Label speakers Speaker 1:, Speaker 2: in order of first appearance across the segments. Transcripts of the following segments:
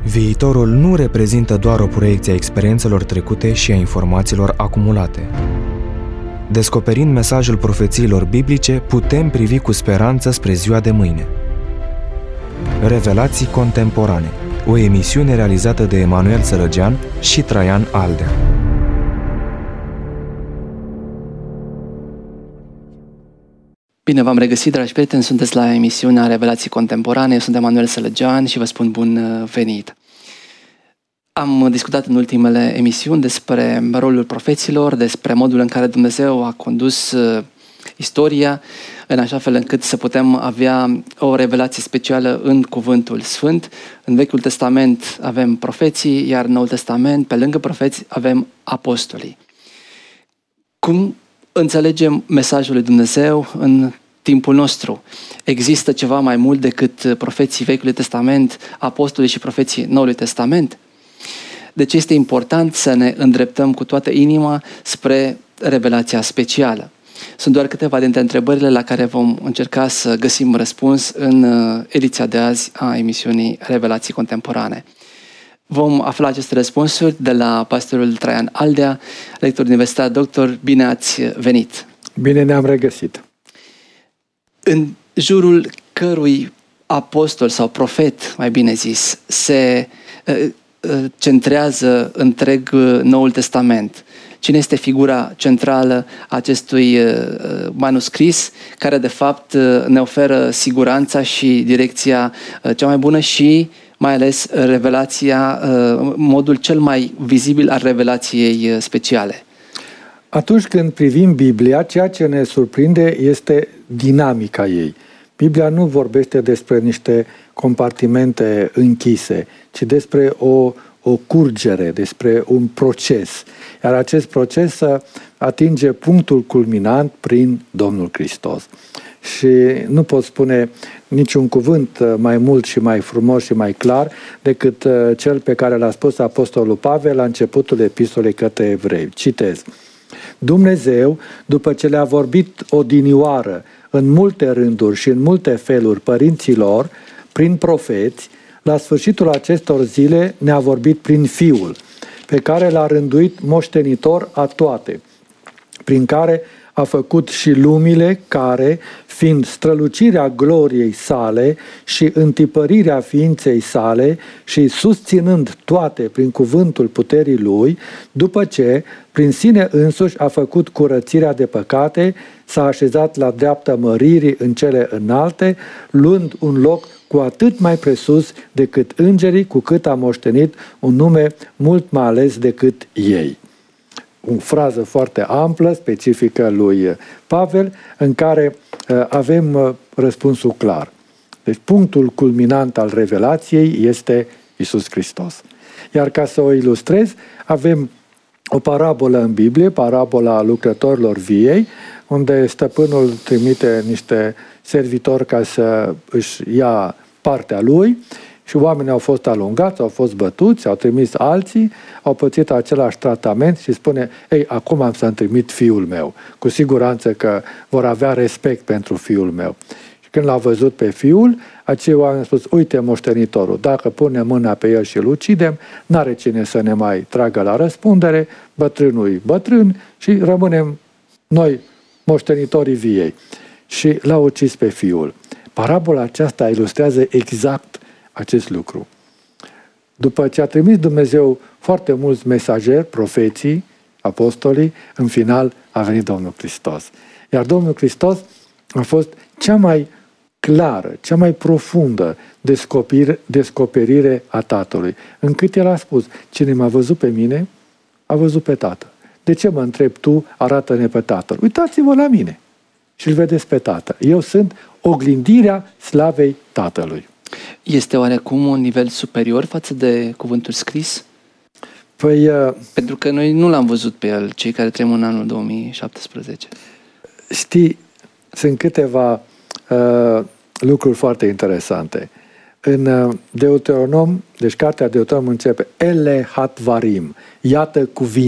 Speaker 1: Viitorul nu reprezintă doar o proiecție a experiențelor trecute și a informațiilor acumulate. Descoperind mesajul profețiilor biblice, putem privi cu speranță spre ziua de mâine. Revelații contemporane, o emisiune realizată de Emanuel Sărăgean și Traian Aldea.
Speaker 2: Bine v-am regăsit, dragi prieteni, sunteți la emisiunea Revelații Contemporane, eu sunt Emanuel Sărăgean și vă spun bun venit. Am discutat în ultimele emisiuni despre rolul profeților, despre modul în care Dumnezeu a condus istoria, în așa fel încât să putem avea o revelație specială în Cuvântul Sfânt. În Vechiul Testament avem profeții, iar în Noul Testament, pe lângă profeți, avem apostolii. Cum înțelegem mesajul lui Dumnezeu în timpul nostru? Există ceva mai mult decât profeții Vechiului Testament, apostolii și profeții Noului Testament? Deci este important să ne îndreptăm cu toată inima spre revelația specială. Sunt doar câteva dintre întrebările la care vom încerca să găsim răspuns în ediția de azi a emisiunii Revelații Contemporane. Vom afla aceste răspunsuri de la pastorul Traian Aldea, lector universitar, doctor. Bine ați venit!
Speaker 3: Bine ne-am regăsit!
Speaker 2: În jurul cărui apostol sau profet, mai bine zis, se centrează întreg Noul Testament? Cine este figura centrală a acestui manuscris, care de fapt ne oferă siguranța și direcția cea mai bună și mai ales revelația, modul cel mai vizibil al revelației speciale?
Speaker 3: Atunci când privim Biblia, ceea ce ne surprinde este dinamica ei. Biblia nu vorbește despre niște compartimente închise, ci despre o curgere, despre un proces. Iar acest proces atinge punctul culminant prin Domnul Hristos. Și nu pot spune niciun cuvânt mai mult și mai frumos și mai clar decât cel pe care l-a spus Apostolul Pavel la începutul epistolei către evrei. Citez: Dumnezeu, după ce le-a vorbit odinioară în multe rânduri și în multe feluri părinților, prin profeți, la sfârșitul acestor zile ne-a vorbit prin Fiul, pe care l-a rânduit moștenitor a toate, prin care a făcut și lumile care, fiind strălucirea gloriei sale și întipărirea ființei sale și susținând toate prin cuvântul puterii lui, după ce, prin sine însuși, a făcut curățirea de păcate, s-a așezat la dreapta măririi în cele înalte, luând un loc cu atât mai presus decât îngerii, cu cât a moștenit un nume mult mai ales decât ei. O frază foarte amplă, specifică lui Pavel, în care avem răspunsul clar. Deci punctul culminant al revelației este Iisus Hristos. Iar ca să o ilustrez, avem o parabolă în Biblie, parabola lucrătorilor viei, unde stăpânul trimite niște servitori ca să își ia partea lui și oamenii au fost alungați, au fost bătuți, au trimis alții, au pățit același tratament și spune: ei, acum am să-mi trimit fiul meu. Cu siguranță că vor avea respect pentru fiul meu. Și când l-au văzut pe fiul, acei oameni au spus: uite moștenitorul, dacă punem mâna pe el și îl ucidem, n-are cine să ne mai tragă la răspundere, bătrânul bătrân și rămânem noi moștenitorii viei. Și l-au ucis pe fiul. Parabola aceasta ilustrează exact acest lucru. După ce a trimis Dumnezeu foarte mulți mesageri, profeții, apostolii, în final a venit Domnul Hristos. Iar Domnul Hristos a fost cea mai clară, cea mai profundă descoperire a Tatălui. Încât El a spus: cine m-a văzut pe mine, a văzut pe Tatăl. De ce mă întrebi tu, arată-ne pe Tatăl? Uitați-vă la mine și îl vedeți pe Tatăl. Eu sunt oglindirea slavei Tatălui.
Speaker 2: Este oarecum un nivel superior față de cuvântul scris?
Speaker 3: Păi,
Speaker 2: pentru că noi nu l-am văzut pe el, cei care trăim în anul 2017.
Speaker 3: Știi, sunt câteva lucruri foarte interesante. În Deuteronom, deci cartea Deuteronom începe Ele hatvarim, iată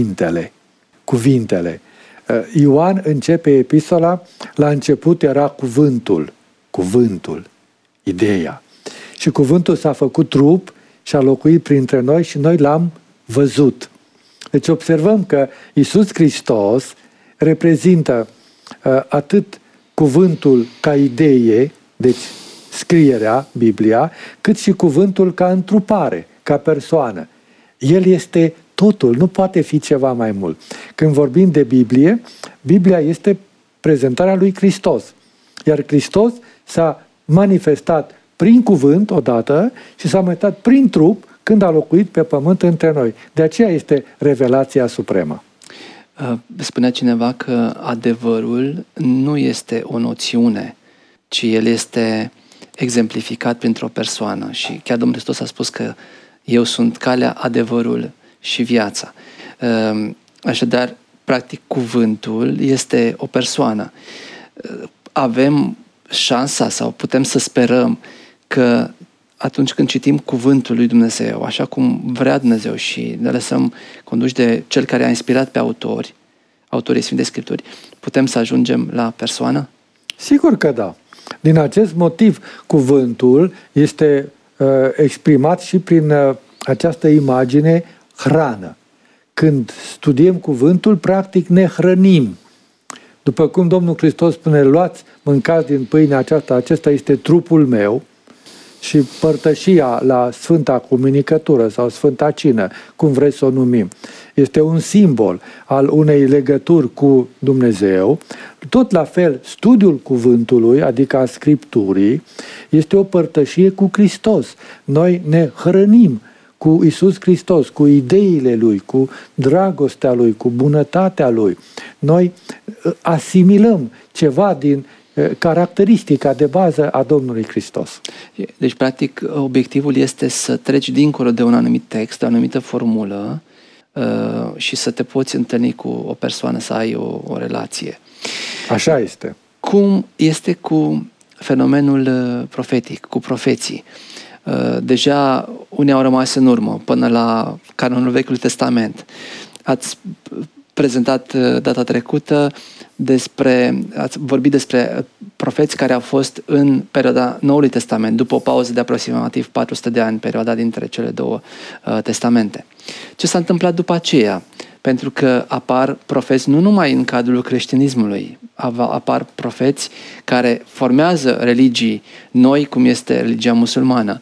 Speaker 3: cuvintele. Ioan începe epistola, la început era cuvântul, ideea. Și cuvântul s-a făcut trup și a locuit printre noi și noi l-am văzut. Deci observăm că Iisus Hristos reprezintă atât cuvântul ca idee, deci scrierea, Biblia, cât și cuvântul ca întrupare, ca persoană. El este totul, nu poate fi ceva mai mult. Când vorbim de Biblie, Biblia este prezentarea lui Hristos. Iar Hristos s-a manifestat prin cuvânt odată și s-a manifestat prin trup când a locuit pe pământ între noi. De aceea este revelația supremă.
Speaker 2: Spunea cineva că adevărul nu este o noțiune, ci el este exemplificat printr-o persoană. Și chiar Domnul Hristos a spus că eu sunt calea, adevărul și viața. Așadar, practic, cuvântul este o persoană. Avem șansa sau putem să sperăm că atunci când citim cuvântul lui Dumnezeu, așa cum vrea Dumnezeu și ne lăsăm conduși de Cel care a inspirat pe autorii Sfintei Scripturi, putem să ajungem la persoană?
Speaker 3: Sigur că da. Din acest motiv, cuvântul este exprimat și prin această imagine hrană. Când studiem cuvântul, practic ne hrănim. După cum Domnul Hristos spune, luați, mâncați din pâinea aceasta, acesta este trupul meu, și părtășia la Sfânta Comunicătură sau Sfânta Cină, cum vreți să o numim, este un simbol al unei legături cu Dumnezeu. Tot la fel, studiul cuvântului, adică a Scripturii, este o părtășie cu Hristos. Noi ne hrănim cu Iisus Hristos, cu ideile Lui, cu dragostea Lui, cu bunătatea Lui. Noi asimilăm ceva din caracteristica de bază a Domnului Hristos.
Speaker 2: Deci, practic, obiectivul este să treci dincolo de un anumit text, de o anumită formulă și să te poți întâlni cu o persoană, să ai o relație.
Speaker 3: Așa este.
Speaker 2: Cum este cu fenomenul profetic, cu profeții? Deja unii au rămas în urmă, până la canonul Vechiului Testament. Ați prezentat data trecută ați vorbit despre profeți care au fost în perioada Noului Testament, după o pauză de aproximativ 400 de ani, perioada dintre cele două testamente. Ce s-a întâmplat după aceea? Pentru că apar profeți nu numai în cadrul creștinismului, apar profeți care formează religii noi, cum este religia musulmană.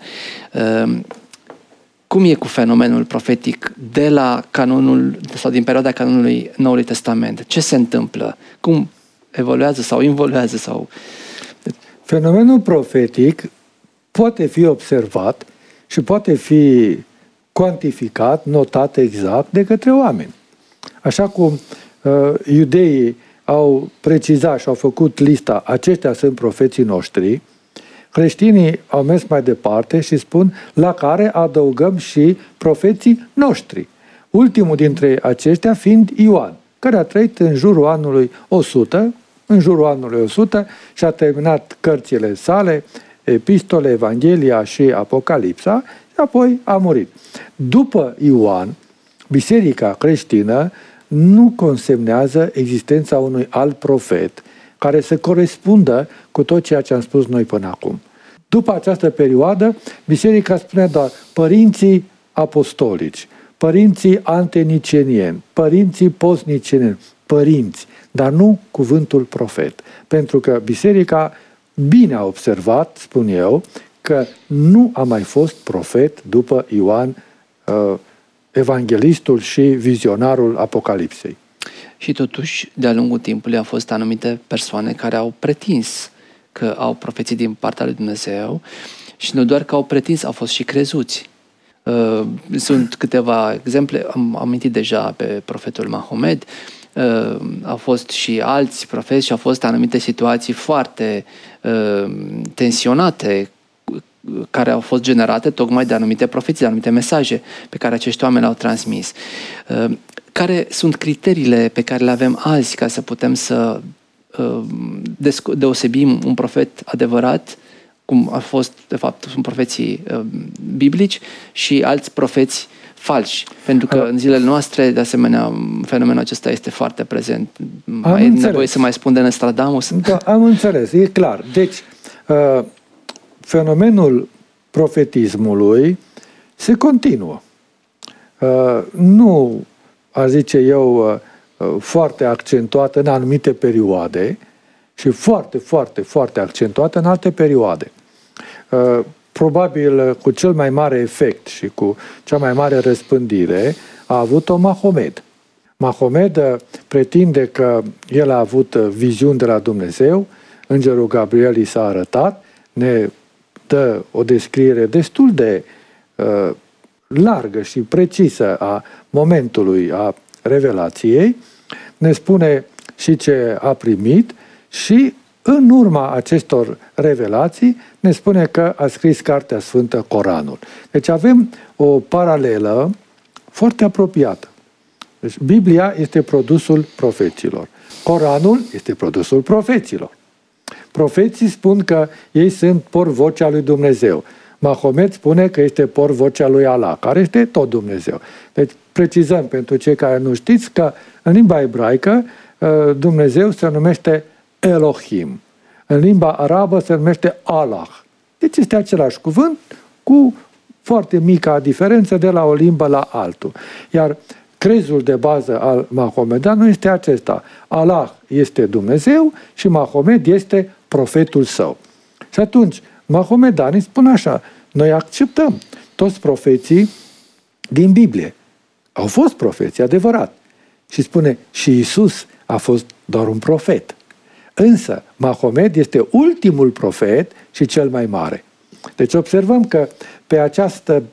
Speaker 2: Cum e cu fenomenul profetic de la canonul sau din perioada canonului Noului Testament? Ce se întâmplă? Cum evoluează sau involuează? Sau...
Speaker 3: Fenomenul profetic poate fi observat și poate fi cuantificat, notat exact de către oameni. Așa cum iudeii au precizat și au făcut lista, aceștia sunt profeții noștri, creștinii au mers mai departe și spun la care adăugăm și profeții noștri. Ultimul dintre aceștia fiind Ioan, care a trăit în jurul anului 100, și a terminat cărțile sale, epistole, Evanghelia și Apocalipsa, și apoi a murit. După Ioan, biserica creștină nu consemnează existența unui alt profet care să corespundă cu tot ceea ce am spus noi până acum. După această perioadă, biserica spune doar părinții apostolici, părinții antenicenieni, părinții postnicenieni, părinți, dar nu cuvântul profet. Pentru că biserica bine a observat, spun eu, că nu a mai fost profet după Ioan, evanghelistul și vizionarul Apocalipsei.
Speaker 2: Și totuși, de-a lungul timpului, au fost anumite persoane care au pretins că au profeții din partea lui Dumnezeu și nu doar că au pretins, au fost și crezuți. Sunt câteva exemple, am amintit deja pe profetul Mahomed, au fost și alți profeți și au fost anumite situații foarte tensionate care au fost generate tocmai de anumite profeții, de anumite mesaje pe care acești oameni le-au transmis. Care sunt criteriile pe care le avem azi ca să putem să deosebim un profet adevărat, cum a fost, de fapt, sunt profeții biblici și alți profeți falși? Pentru că în zilele noastre, de asemenea, fenomenul acesta este foarte prezent. E nevoie să mai spun de Nostradamus?
Speaker 3: Da, am înțeles, e clar. Deci, fenomenul profetismului se continuă. Nu, aș zice eu, foarte accentuată în anumite perioade și foarte, foarte, foarte accentuată în alte perioade. Probabil cu cel mai mare efect și cu cea mai mare răspândire a avut-o Mahomed. Mahomed pretinde că el a avut viziuni de la Dumnezeu, îngerul Gabriel i s-a arătat, ne dă o descriere destul de largă și precisă a momentului, a revelației, ne spune și ce a primit și în urma acestor revelații ne spune că a scris Cartea Sfântă, Coranul. Deci avem o paralelă foarte apropiată. Deci Biblia este produsul profeților. Coranul este produsul profeților. Profeții spun că ei sunt porvocea lui Dumnezeu. Mahomed spune că este porvocea lui Allah, care este tot Dumnezeu. Deci precizăm pentru cei care nu știți că în limba ebraică Dumnezeu se numește Elohim. În limba arabă se numește Allah. Deci este același cuvânt cu foarte mică diferență de la o limbă la altul. Iar crezul de bază al mahomedan este acesta. Allah este Dumnezeu și Mahomed este profetul său. Și atunci, mahomedanii spun așa, noi acceptăm toți profeții din Biblie. Au fost profeții, adevărat. Și spune, și Iisus a fost doar un profet. Însă, Mahomed este ultimul profet și cel mai mare. Deci observăm că pe această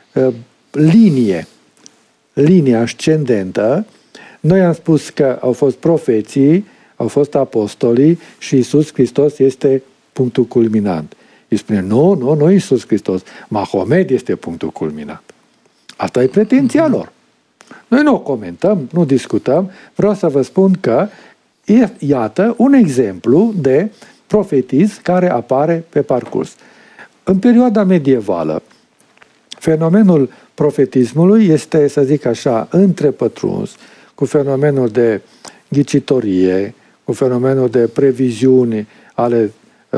Speaker 3: linie ascendentă, noi am spus că au fost profeții, au fost apostolii și Iisus Hristos este punctul culminant. Îi spune, nu Iisus Hristos, Mahomed este punctul culminant. Asta e pretenția lor. Noi nu o comentăm, nu discutăm, vreau să vă spun că iată un exemplu de profetism care apare pe parcurs. În perioada medievală, fenomenul profetismului este, să zic așa, întrepătruns cu fenomenul de ghicitorie, cu fenomenul de previziuni ale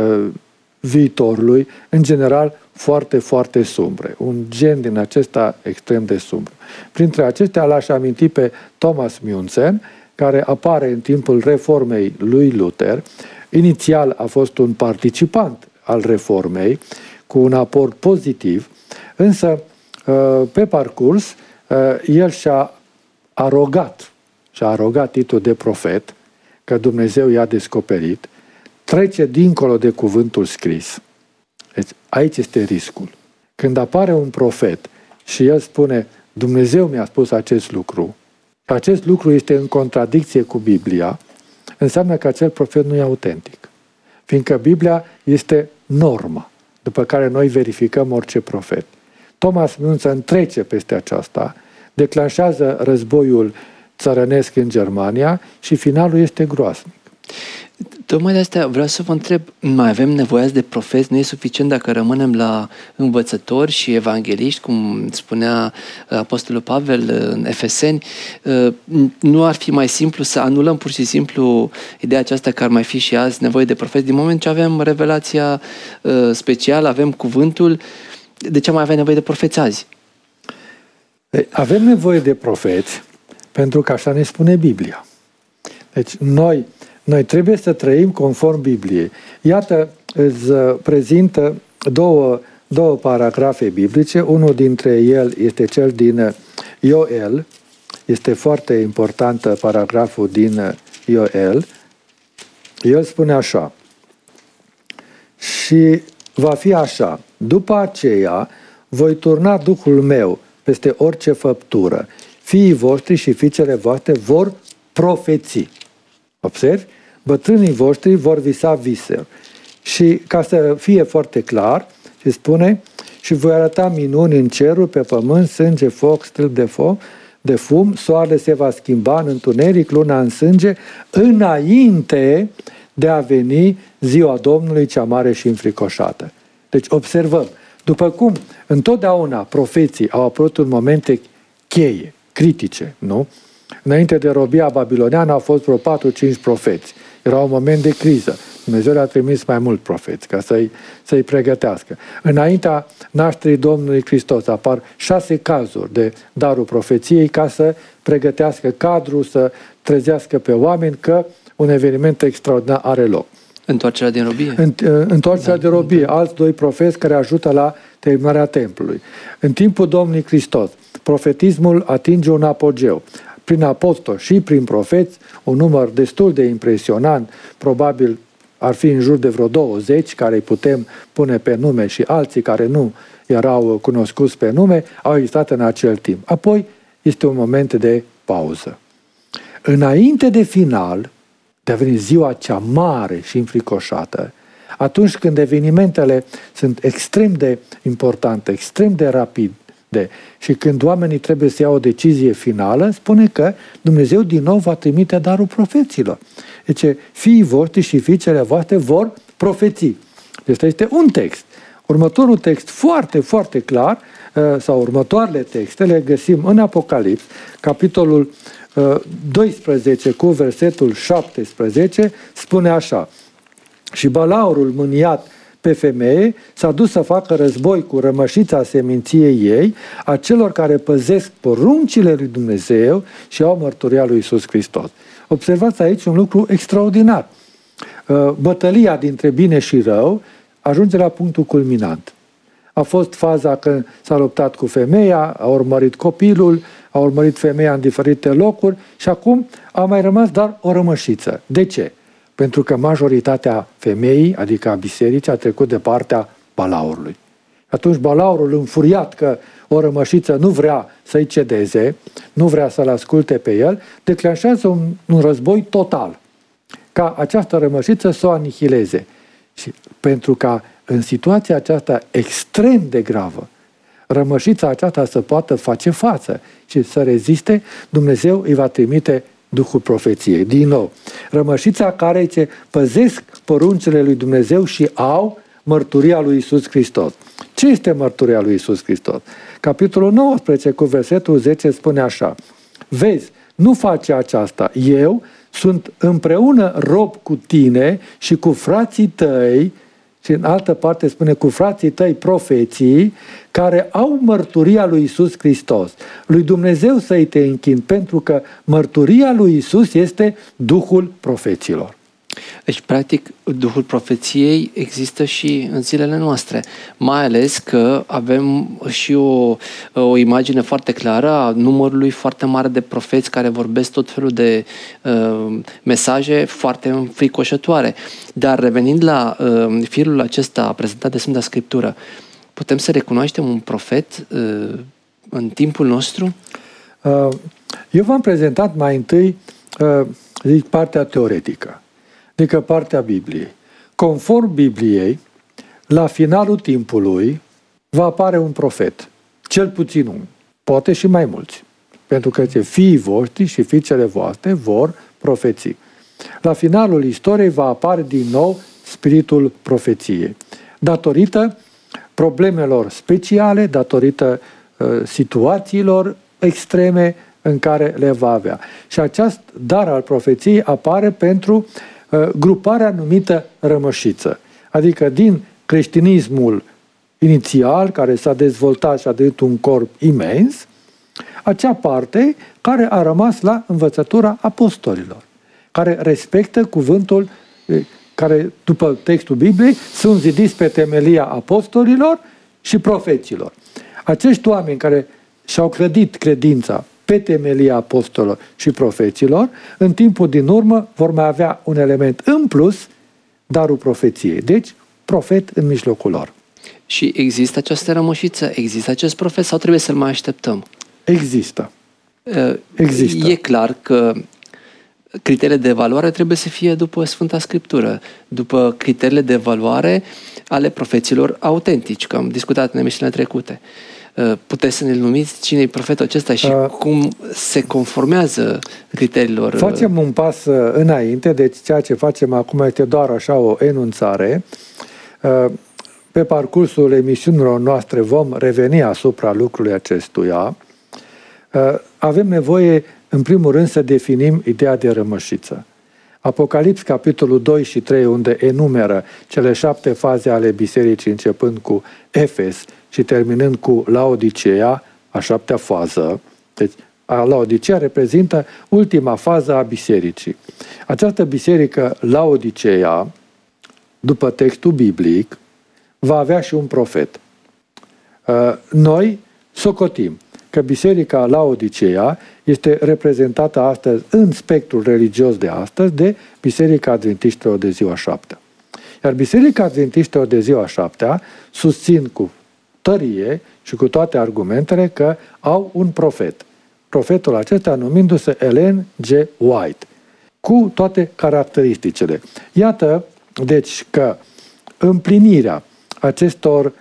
Speaker 3: viitorului, în general foarte, foarte sumbre. Un gen din acesta extrem de sumbru. Printre acestea l-aș aminti pe Thomas Münzen, care apare în timpul reformei lui Luther. Inițial a fost un participant al reformei, cu un aport pozitiv, însă pe parcurs el și-a arogat titlul de profet, că Dumnezeu i-a descoperit, trece dincolo de cuvântul scris. Deci aici este riscul. Când apare un profet și el spune, Dumnezeu mi-a spus acest lucru, și acest lucru este în contradicție cu Biblia, înseamnă că acel profet nu e autentic. Fiindcă Biblia este norma, după care noi verificăm orice profet. Thomas Münzen trece peste aceasta, declanșează războiul țărănesc în Germania și finalul este groaznic.
Speaker 2: Tocmai de asta vreau să vă întreb, mai avem nevoie de profeți? Nu e suficient dacă rămânem la învățători și evangeliști, cum spunea Apostolul Pavel în Efeseni? Nu ar fi mai simplu să anulăm pur și simplu ideea aceasta că ar mai fi și azi nevoie de profeți? Din moment ce avem revelația specială, avem cuvântul, de ce mai avem nevoie de profeți azi?
Speaker 3: Avem nevoie de profeți pentru că așa ne spune Biblia. Deci noi trebuie să trăim conform Bibliei. Iată, îți prezintă două paragrafe biblice. Unul dintre ele este cel din Ioel. Este foarte important paragraful din Ioel. El spune așa. Și va fi așa. După aceea voi turna Duhul meu peste orice făptură. Fiii voștri și fiicele voastre vor profeți. Observi? Bătrânii voștri vor visa visuri. Și ca să fie foarte clar, se spune, și voi arăta minuni în cerul, pe pământ, sânge, foc, stâlp de fum, soarele se va schimba în întuneric, luna în sânge, înainte de a veni ziua Domnului cea mare și înfricoșată. Deci observăm, după cum întotdeauna profeții au apărut în momente cheie, critice, nu? Înainte de robia babiloniană au fost vreo 4-5 profeți. Era un moment de criză. Dumnezeu le-a trimis mai mult profeți ca să-i pregătească. Înaintea nașterii Domnului Hristos apar 6 cazuri de darul profeției ca să pregătească cadrul, să trezească pe oameni că un eveniment extraordinar are loc.
Speaker 2: Întoarcerea din robie.
Speaker 3: Întoarcerea de robie, alți 2 profeți care ajută la terminarea templului. În timpul Domnului Hristos, profetismul atinge un apogeu. Prin apostoli și prin profeți, un număr destul de impresionant, probabil ar fi în jur de vreo 20, care îi putem pune pe nume, și alții care nu erau cunoscuți pe nume, au existat în acel timp. Apoi este un moment de pauză. Înainte de final, de a veni ziua cea mare și înfricoșată, atunci când evenimentele sunt extrem de importante, extrem de rapide, și când oamenii trebuie să iau o decizie finală, spune că Dumnezeu din nou va trimite darul profeților. Deci fiii voștri și fiicele voastre vor profeți. Deci este un text. Următorul text foarte, foarte clar, sau următoarele texte, le găsim în Apocalips, capitolul 12 cu versetul 17, spune așa: și balaurul mâniat pe femeie s-a dus să facă război cu rămășița seminției ei, a celor care păzesc poruncile lui Dumnezeu și au mărturia lui Iisus Hristos. Observați aici un lucru extraordinar. Bătălia dintre bine și rău ajunge la punctul culminant. A fost faza când s-a luptat cu femeia, a urmărit copilul, a urmărit femeia în diferite locuri și acum a mai rămas doar o rămășiță. De ce? Pentru că majoritatea femeii, adică a bisericii, a trecut de partea balaurului. Atunci balaurul, înfuriat că o rămășiță nu vrea să-i cedeze, nu vrea să-l asculte pe el, declanșează un război total, ca această rămășiță să o anihileze. Și pentru ca în situația aceasta extrem de gravă, rămășița aceasta să poată face față și să reziste, Dumnezeu îi va trimite Duhul profeției. Din nou, rămășița care păzesc poruncile lui Dumnezeu și au mărturia lui Iisus Hristos. Ce este mărturia lui Iisus Hristos? Capitolul 19 cu versetul 10 spune așa: vezi, nu face aceasta. Eu sunt împreună rob cu tine și cu frații tăi, și în altă parte spune cu frații tăi profeții, care au mărturia lui Iisus Hristos. Lui Dumnezeu să-i te închin, pentru că mărturia lui Iisus este Duhul profeților.
Speaker 2: Deci, practic, Duhul profeției există și în zilele noastre, mai ales că avem și o imagine foarte clară a numărului foarte mare de profeți care vorbesc tot felul de mesaje foarte înfricoșătoare. Dar revenind la firul acesta prezentat de Sfânta Scriptură, putem să recunoaștem un profet în timpul nostru?
Speaker 3: Eu v-am prezentat mai întâi partea teoretică, adică partea Bibliei. Conform Bibliei, la finalul timpului va apare un profet, cel puțin unul, poate și mai mulți, pentru că fiii voștri și fiicele voastre vor profeți. La finalul istoriei va apare din nou spiritul profeției, datorită problemelor speciale, datorită situațiilor extreme în care le va avea. Și acest dar al profeției apare pentru gruparea numită rămășiță. Adică din creștinismul inițial, care s-a dezvoltat și a devenit un corp imens, acea parte care a rămas la învățătura apostolilor, care respectă cuvântul, care, după textul Bibliei, sunt zidiți pe temelia apostolilor și profeților. Acești oameni care și-au clădit credința pe temelia apostolilor și profeților, în timpul din urmă vor mai avea un element în plus, darul profeției. Deci, profet în mijlocul lor.
Speaker 2: Și există această rămășiță? Există acest profet sau trebuie să-l mai așteptăm?
Speaker 3: Există.
Speaker 2: E clar că criteriile de evaluare trebuie să fie după Sfânta Scriptură, după criteriile de evaluare ale profeților autentici, că am discutat în emisiunile trecute. Puteți să ne numiți cine e profetul acesta și cum se conformează criteriilor?
Speaker 3: Facem un pas înainte, deci ceea ce facem acum este doar așa o enunțare. Pe parcursul emisiunilor noastre vom reveni asupra lucrului acestuia. Avem nevoie, în primul rând, să definim ideea de rămășiță. Apocalips, capitolul 2 și 3, unde enumeră cele 7 faze ale bisericii, începând cu Efes și terminând cu Laodiceea, a 7-a fază. Deci, Laodiceea reprezintă ultima fază a bisericii. Această biserică, Laodiceea, după textul biblic, va avea și un profet. Noi socotim că biserica Laodiceea este reprezentată astăzi în spectrul religios de astăzi de Biserica Adventiștilor de ziua 7-a. Iar Biserica Adventiștilor de ziua 7-a susțin cu tărie și cu toate argumentele că au un profet. Profetul acesta numindu-se Ellen G. White, cu toate caracteristicile. Iată, deci, că împlinirea acestor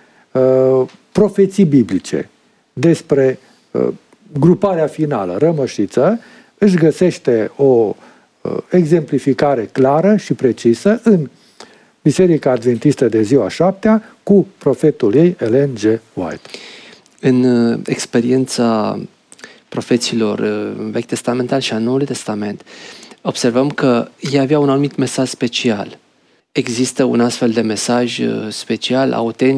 Speaker 3: profeții biblice despre gruparea finală, rămășiță, își găsește o exemplificare clară și precisă în Biserica Adventistă de ziua 7-a cu profetul ei, Ellen G. White.
Speaker 2: În experiența profeților Vechi Testamental și a Noului Testament, observăm că ei aveau un anumit mesaj special. Există un astfel de mesaj special,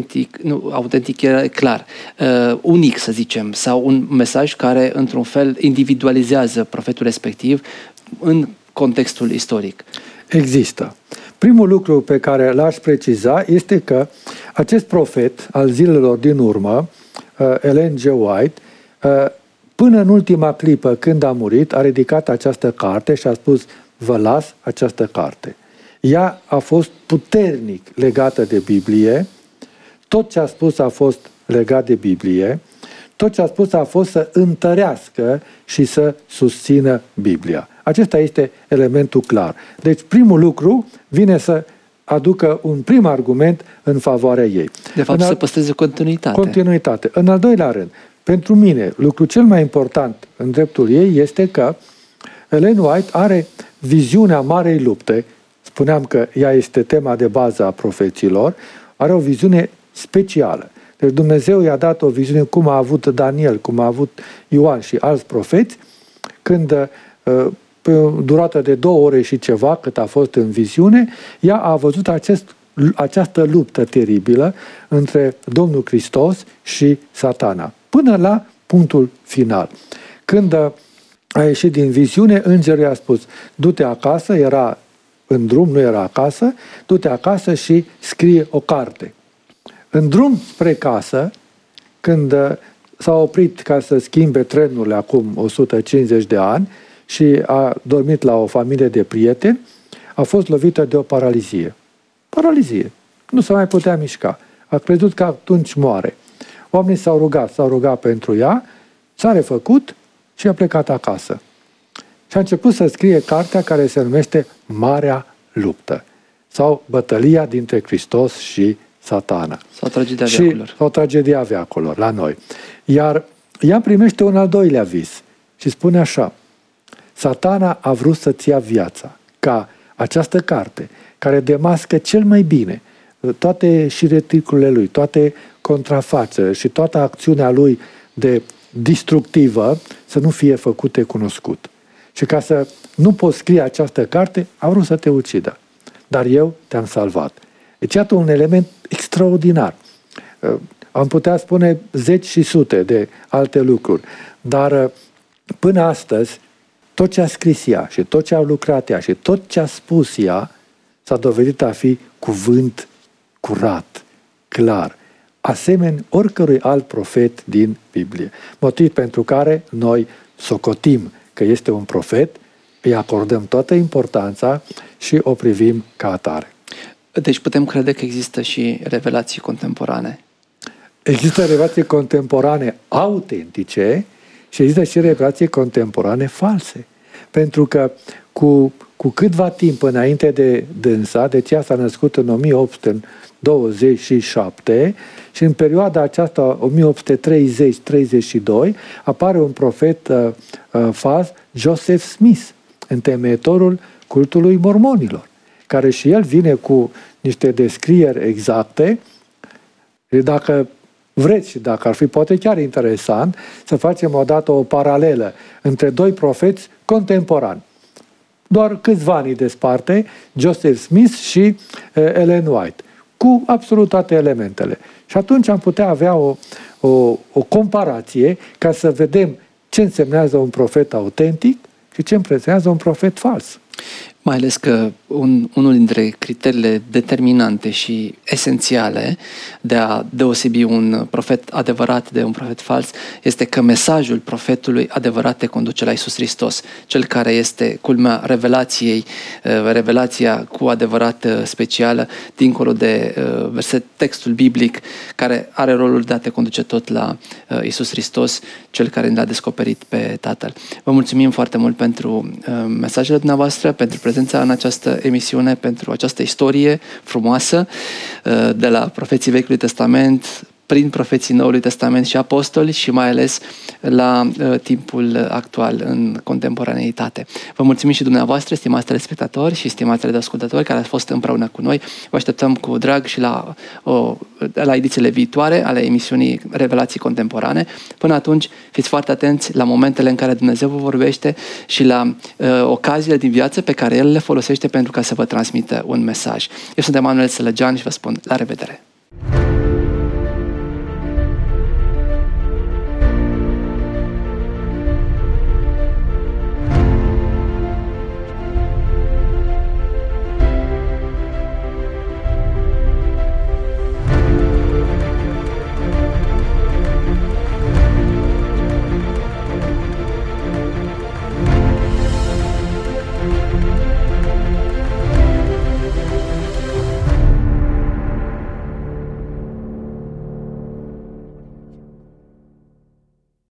Speaker 2: autentic era clar, unic să zicem, sau un mesaj care într-un fel individualizează profetul respectiv în contextul istoric?
Speaker 3: Există. Primul lucru pe care l-aș preciza este că acest profet al zilelor din urmă, Ellen G. White, până în ultima clipă când a murit, a ridicat această carte și a spus: vă las această carte. Ea a fost puternic legată de Biblie, tot ce a spus a fost legat de Biblie, tot ce a spus a fost să întărească și să susțină Biblia. Acesta este elementul clar. Deci primul lucru vine să aducă un prim argument în favoarea ei.
Speaker 2: De fapt, să păstreze continuitate.
Speaker 3: Continuitate. În al doilea rând, pentru mine, lucrul cel mai important în dreptul ei este că Ellen White are viziunea marei lupte. Spuneam că ea este tema de bază a profeților, are o viziune specială. Deci Dumnezeu i-a dat o viziune cum a avut Daniel, cum a avut Ioan și alți profeți, când pe o durată de 2 ore și ceva, cât a fost în viziune, ea a văzut această luptă teribilă între Domnul Hristos și Satana, până la punctul final. Când a ieșit din viziune, îngerul i-a spus: du-te acasă, era în drum, nu era acasă, du-te acasă și scrie o carte. În drum spre casă, când s-a oprit ca să schimbe trenurile acum 150 de ani și a dormit la o familie de prieteni, a fost lovită de o paralizie. Paralizie. Nu se mai putea mișca. A crezut că atunci moare. Oamenii s-au rugat pentru ea, s-a refăcut și a plecat acasă. Și a început să scrie cartea care se numește Marea Luptă sau Bătălia dintre Hristos și Satana. Sau Tragedia veacurilor la noi. Iar ea primește un al doilea vis și spune așa: Satana a vrut să-ți ia viața, ca această carte, care demască cel mai bine toate șireticurile lui, toate contrafacerile și toată acțiunea lui de distructivă, să nu fie făcute cunoscut. Și ca să nu poți scrie această carte, a vrut să te ucidă. Dar eu te-am salvat. Deci iată un element extraordinar. Am putea spune 10 și sute de alte lucruri. Dar până astăzi, tot ce a scris ea și tot ce a lucrat ea și tot ce a spus ea s-a dovedit a fi cuvânt curat, clar, asemeni oricărui alt profet din Biblie. Motiv pentru care noi socotim că este un profet, îi acordăm toată importanța și o privim ca atare.
Speaker 2: Deci putem crede că există și revelații contemporane.
Speaker 3: Există revelații contemporane autentice și există și revelații contemporane false. Pentru că cu câtva timp înainte de dânsa, deci ea s-a născut în 1827 și în perioada aceasta 1830-32 apare un profet fals, Joseph Smith, întemeitorul cultului mormonilor, care și el vine cu niște descrieri exacte. Dacă vreți și dacă ar fi poate chiar interesant să facem odată o paralelă între 2 profeți contemporani. doar câțiva ani desparte Joseph Smith și Ellen White, cu absolut toate elementele. Și atunci am putea avea o comparație ca să vedem ce însemnează un profet autentic și ce însemnează un profet fals.
Speaker 2: Mai ales că unul dintre criteriile determinante și esențiale de a deosebi un profet adevărat de un profet fals este că mesajul profetului adevărat te conduce la Iisus Hristos, cel care este culmea revelația cu adevărat specială, dincolo de textul biblic, care are rolul de a te conduce tot la Iisus Hristos, cel care ne-a descoperit pe Tatăl. Vă mulțumim foarte mult pentru mesajele dumneavoastră, pentru prezența în această emisiune, pentru această istorie frumoasă de la profeții Vechiului Testament, prin profeții Noului Testament și apostoli și mai ales la timpul actual, în contemporaneitate. Vă mulțumim și dumneavoastră, stimați telespectatori și stimați radioascultători care ați fost împreună cu noi. Vă așteptăm cu drag și la edițiile viitoare ale emisiunii Revelații Contemporane. Până atunci, fiți foarte atenți la momentele în care Dumnezeu vă vorbește și la ocaziile din viață pe care El le folosește pentru ca să vă transmită un mesaj. Eu sunt Emanuel Sălăgean și vă spun la revedere!